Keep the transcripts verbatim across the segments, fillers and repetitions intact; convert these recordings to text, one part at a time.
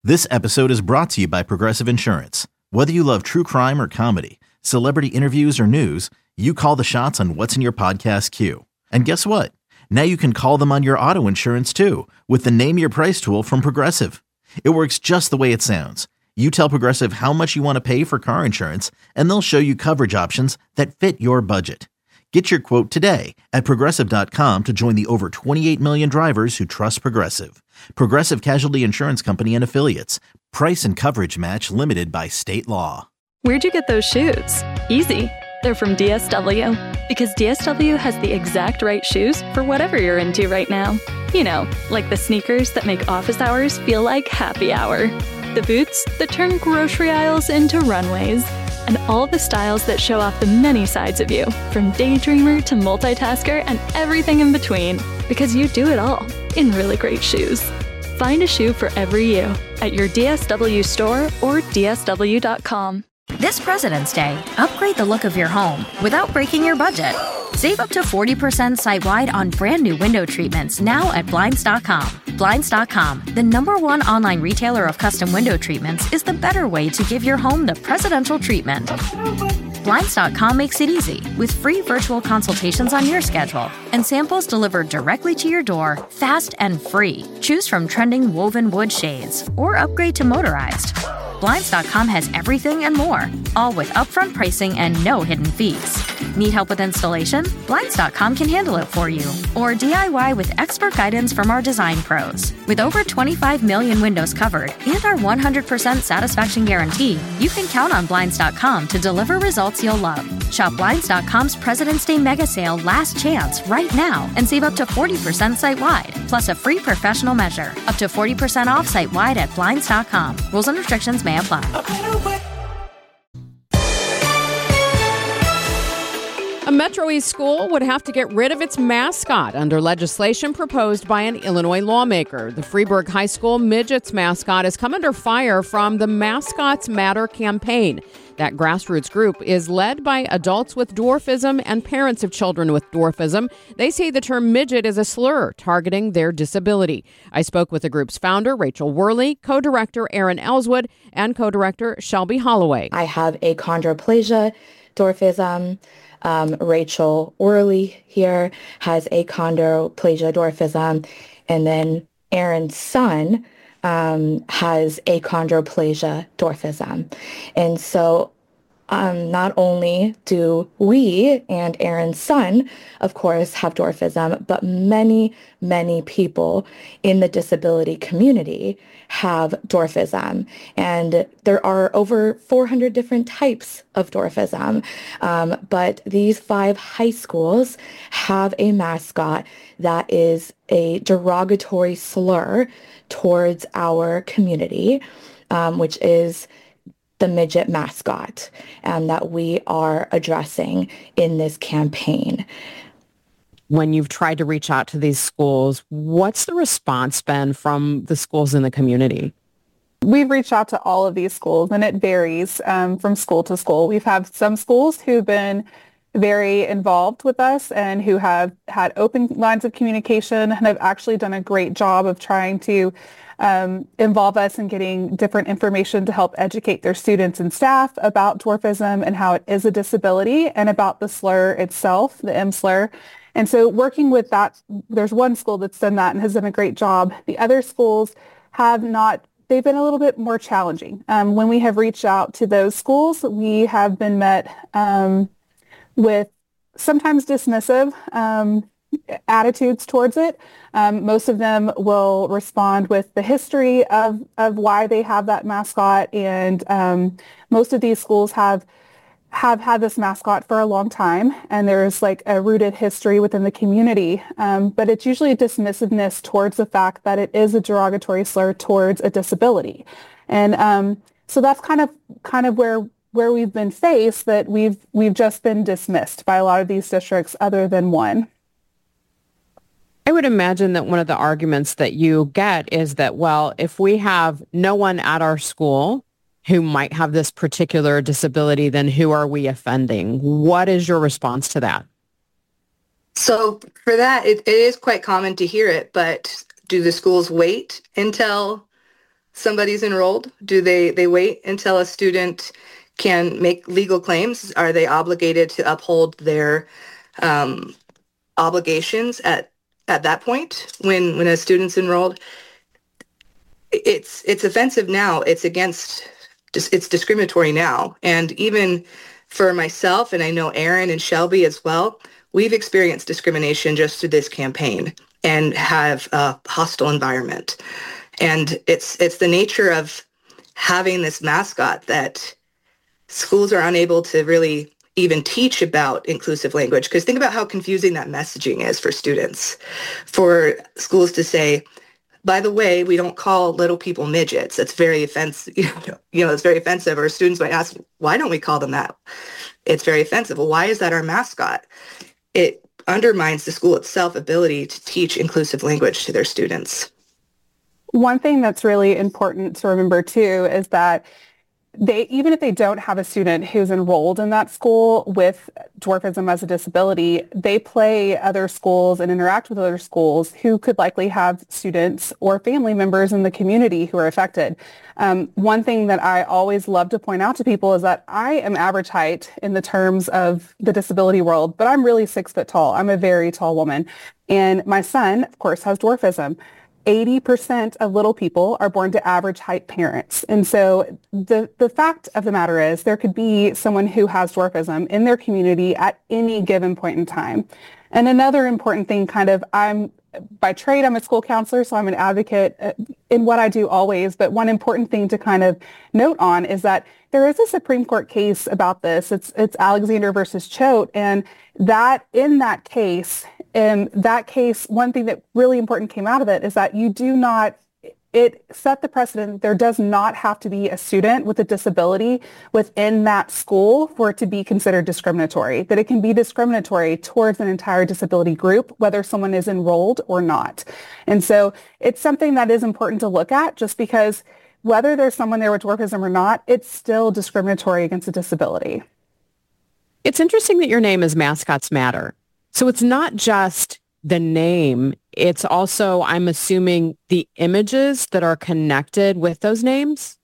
This episode is brought to you by Progressive Insurance. Whether you love true crime or comedy, celebrity interviews or news, you call the shots on what's in your podcast queue. And guess what? Now you can call them on your auto insurance too with the Name Your Price tool from Progressive. It works just the way it sounds. You tell Progressive how much you want to pay for car insurance, and they'll show you coverage options that fit your budget. Get your quote today at progressive dot com to join the over twenty-eight million drivers who trust Progressive. Progressive Casualty Insurance Company and Affiliates. Price and coverage match limited by state law. Where'd you get those shoes? Easy. They're from D S W. Because D S W has the exact right shoes for whatever you're into right now. You know, like the sneakers that make office hours feel like happy hour. The boots that turn grocery aisles into runways. And all the styles that show off the many sides of you, from daydreamer to multitasker and everything in between. Because you do it all in really great shoes. Find a shoe for every you at your D S W store or D S W dot com. This President's Day, upgrade the look of your home without breaking your budget. Save up to forty percent site-wide on brand new window treatments now at Blinds dot com. Blinds dot com, the number one online retailer of custom window treatments, is the better way to give your home the presidential treatment. Blinds dot com makes it easy with free virtual consultations on your schedule and samples delivered directly to your door, fast and free. Choose from trending woven wood shades or upgrade to motorized. Blinds dot com has everything and more, all with upfront pricing and no hidden fees. Need help with installation? Blinds dot com can handle it for you. Or D I Y with expert guidance from our design pros. With over twenty-five million windows covered and our one hundred percent satisfaction guarantee, you can count on Blinds dot com to deliver results you'll love. Shop Blinds dot com's President's Day Mega Sale Last Chance right now and save up to forty percent site-wide, plus a free professional measure. Up to forty percent off site-wide at Blinds dot com. Rules and restrictions may apply. A Metro East school would have to get rid of its mascot under legislation proposed by an Illinois lawmaker. The Freeburg High School Midgets mascot has come under fire from the Mascots Matter campaign. That grassroots group is led by adults with dwarfism and parents of children with dwarfism. They say the term midget is a slur targeting their disability. I spoke with the group's founder, Rachel Worley, co-director Erin Ellswood, and co-director Shelby Holloway. I have achondroplasia, dwarfism. Um, Rachel Worley here has achondroplasia, dwarfism. And then Erin's son um, has achondroplasia, dwarfism. And so um, not only do we and Erin's son, of course, have dwarfism, but many, many people in the disability community have dwarfism. And there are over four hundred different types of dwarfism. Um, but these five high schools have a mascot that is a derogatory slur towards our community, um, which is the midget mascot, um, that we are addressing in this campaign. When you've tried to reach out to these schools, what's the response been from the schools in the community? We've reached out to all of these schools, and it varies um, from school to school. We've had some schools who've been very involved with us and who have had open lines of communication and have actually done a great job of trying to um, involve us in getting different information to help educate their students and staff about dwarfism and how it is a disability and about the slur itself, the M slur. And so working with that, there's one school that's done that and has done a great job. The other schools have not, they've been a little bit more challenging. Um, when we have reached out to those schools, we have been met um, with sometimes dismissive um, attitudes towards it. Um, most of them will respond with the history of, of why they have that mascot. And um, most of these schools have have had this mascot for a long time, and there's like a rooted history within the community. Um, but it's usually a dismissiveness towards the fact that it is a derogatory slur towards a disability. And um, so that's kind of kind of where where we've been faced, that we've we've just been dismissed by a lot of these districts other than one. I would imagine that one of the arguments that you get is that, well, if we have no one at our school who might have this particular disability, then who are we offending? What is your response to that? So for that, it, it is quite common to hear it, but do the schools wait until somebody's enrolled? Do they, they wait until a student can make legal claims? Are they obligated to uphold their um, obligations at, at that point when, when a student's enrolled? It's, it's offensive now. It's against, it's discriminatory now. And even for myself, and I know Aaron and Shelby as well, we've experienced discrimination just through this campaign and have a hostile environment. And it's it's the nature of having this mascot that schools are unable to really even teach about inclusive language. Because think about how confusing that messaging is for students. For schools to say, by the way, we don't call little people midgets. That's very offensive. You know, you know, it's very offensive. Or students might ask, why don't we call them that? It's very offensive. Well, why is that our mascot? It undermines the school itself ability to teach inclusive language to their students. One thing that's really important to remember too is that they, even if they don't have a student who's enrolled in that school with dwarfism as a disability, they play other schools and interact with other schools who could likely have students or family members in the community who are affected. Um, one thing that I always love to point out to people is that I am average height in the terms of the disability world, but I'm really six foot tall. I'm a very tall woman. And my son, of course, has dwarfism. eighty percent of little people are born to average height parents. And so the, the fact of the matter is there could be someone who has dwarfism in their community at any given point in time. And another important thing, kind of, I'm by trade, I'm a school counselor, so I'm an advocate in what I do always. But one important thing to kind of note on is that there is a Supreme Court case about this. It's it's Alexander versus Choate. And that in that case, in that case, one thing that really important came out of it is that you do not, it set the precedent. There does not have to be a student with a disability within that school for it to be considered discriminatory, that it can be discriminatory towards an entire disability group, whether someone is enrolled or not. And so it's something that is important to look at, just because whether there's someone there with dwarfism or not, it's still discriminatory against a disability. It's interesting that your name is Mascots Matter. So it's not just the name, it's also, I'm assuming, the images that are connected with those names?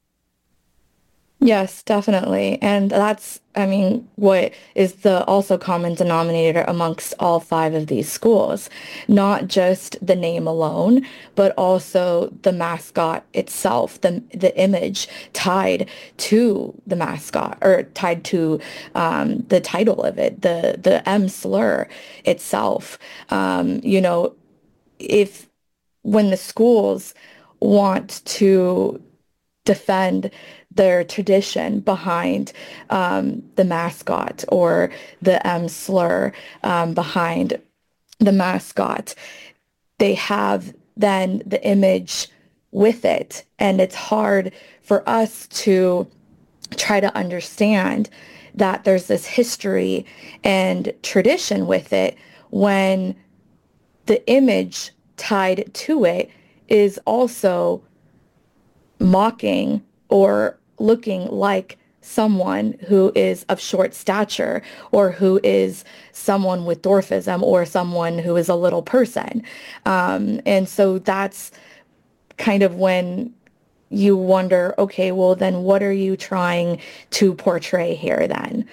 Yes, definitely. And that's, I mean, what is the also common denominator amongst all five of these schools. Not just the name alone, but also the mascot itself, the the image tied to the mascot, or tied to um, the title of it, the, the M slur itself. Um, you know, if when the schools want to defend their tradition behind um, the mascot, or the M slur um, behind the mascot, they have then the image with it. And it's hard for us to try to understand that there's this history and tradition with it when the image tied to it is also mocking or looking like someone who is of short stature, or who is someone with dwarfism, or someone who is a little person. Um, and so that's kind of when you wonder, okay, well, then what are you trying to portray here then?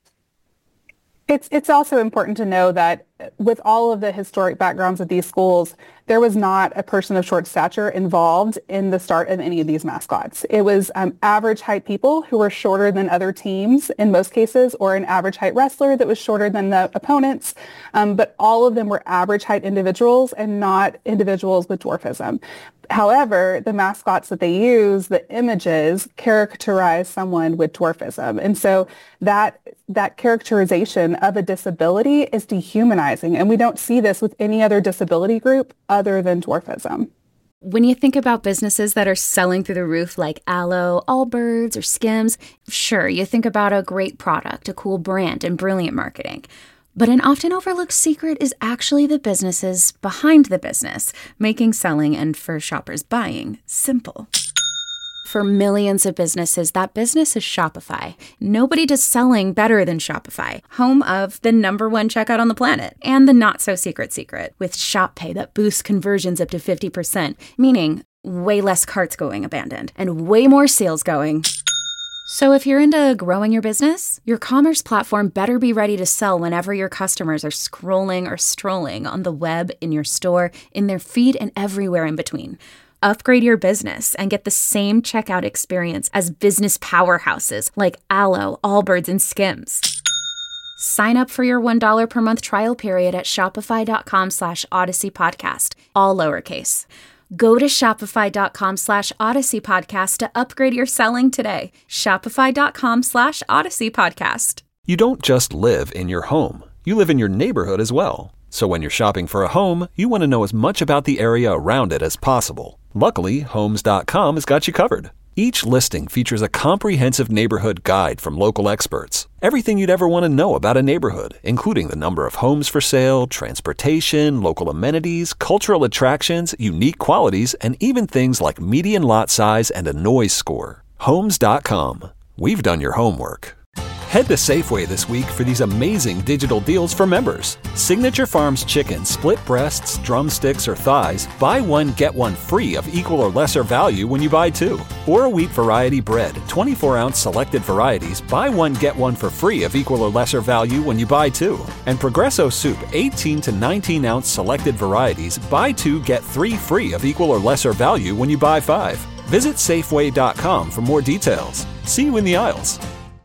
It's it's also important to know that with all of the historic backgrounds of these schools, there was not a person of short stature involved in the start of any of these mascots. It was um, average height people who were shorter than other teams in most cases, or an average height wrestler that was shorter than the opponents. Um, but all of them were average height individuals and not individuals with dwarfism. However, the mascots that they use, the images, characterize someone with dwarfism. And so that that characterization of a disability is dehumanizing. And we don't see this with any other disability group other than dwarfism. When you think about businesses that are selling through the roof like Aloe, Allbirds, or Skims, sure, you think about a great product, a cool brand, and brilliant marketing. But an often overlooked secret is actually the businesses behind the business, making selling and, for shoppers, buying simple. For millions of businesses, that business is Shopify. Nobody does selling better than Shopify, home of the number one checkout on the planet, and the not-so-secret secret with Shop Pay that boosts conversions up to fifty percent, meaning way less carts going abandoned, and way more sales going. So if you're into growing your business, your commerce platform better be ready to sell whenever your customers are scrolling or strolling on the web, in your store, in their feed, and everywhere in between. Upgrade your business and get the same checkout experience as business powerhouses like Alo, Allbirds, and Skims. Sign up for your one dollar per month trial period at shopify.com slash Odyssey Podcast, all lowercase. Go to shopify.com slash Odyssey Podcast to upgrade your selling today. Shopify.com slash Odyssey Podcast. You don't just live in your home. You live in your neighborhood as well. So when you're shopping for a home, you want to know as much about the area around it as possible. Luckily, Homes dot com has got you covered. Each listing features a comprehensive neighborhood guide from local experts. Everything you'd ever want to know about a neighborhood, including the number of homes for sale, transportation, local amenities, cultural attractions, unique qualities, and even things like median lot size and a noise score. Homes dot com. We've done your homework. Head to Safeway this week for these amazing digital deals for members. Signature Farms chicken, split breasts, drumsticks, or thighs, buy one, get one free of equal or lesser value when you buy two. Or a wheat variety bread, twenty-four ounce selected varieties, buy one, get one for free of equal or lesser value when you buy two. And Progresso soup, eighteen to nineteen ounce selected varieties, buy two, get three free of equal or lesser value when you buy five. Visit Safeway dot com for more details. See you in the aisles.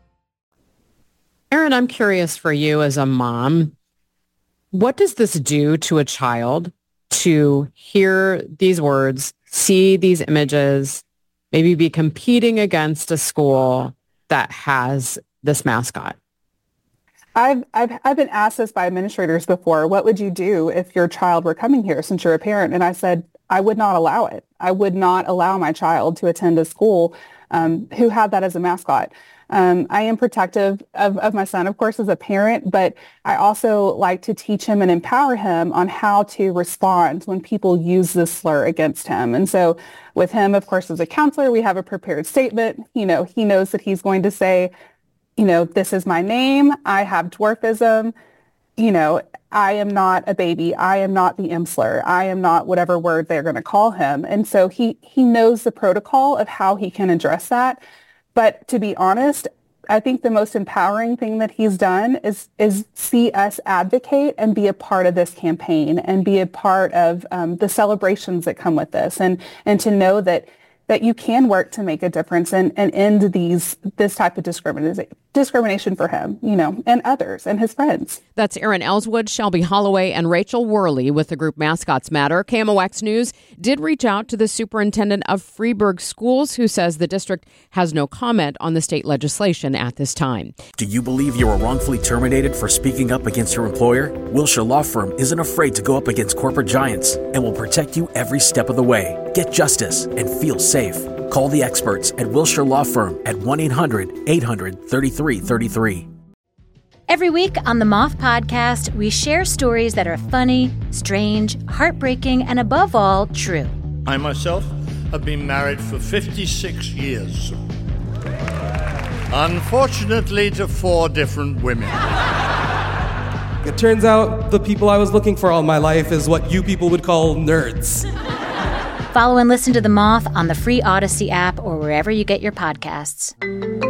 Erin, I'm curious for you as a mom, what does this do to a child to hear these words, see these images, maybe be competing against a school that has this mascot? I've, I've, I've been asked this by administrators before, what would you do if your child were coming here since you're a parent? And I said, I would not allow it. I would not allow my child to attend a school um, who had that as a mascot. Um, I am protective of, of my son, of course, as a parent, but I also like to teach him and empower him on how to respond when people use this slur against him. And so with him, of course, as a counselor, we have a prepared statement. You know, he knows that he's going to say, you know, this is my name. I have dwarfism. You know, I am not a baby. I am not the M slur. I am not whatever word they're going to call him. And so he, he knows the protocol of how he can address that. But to be honest, I think the most empowering thing that he's done is is see us advocate and be a part of this campaign and be a part of um, the celebrations that come with this, and and to know that that you can work to make a difference and, and end these this type of discrimination discrimination for him, you know, and others and his friends. That's Erin Ellswood, Shelby Holloway, and Rachel Worley with the group Mascots Matter. K M O X News did reach out to the superintendent of Freeburg Schools, who says the district has no comment on the state legislation at this time. Do you believe you were wrongfully terminated for speaking up against your employer? Wilshire Law Firm isn't afraid to go up against corporate giants and will protect you every step of the way. Get justice and feel safe. Call the experts at Wilshire Law Firm at one eight hundred eight hundred thirty-three thirty-three. Every week on the Moth Podcast, we share stories that are funny, strange, heartbreaking, and above all, true. I myself have been married for fifty-six years. Unfortunately, to four different women. It turns out the people I was looking for all my life is what you people would call nerds. Follow and listen to The Moth on the free Odyssey app or wherever you get your podcasts.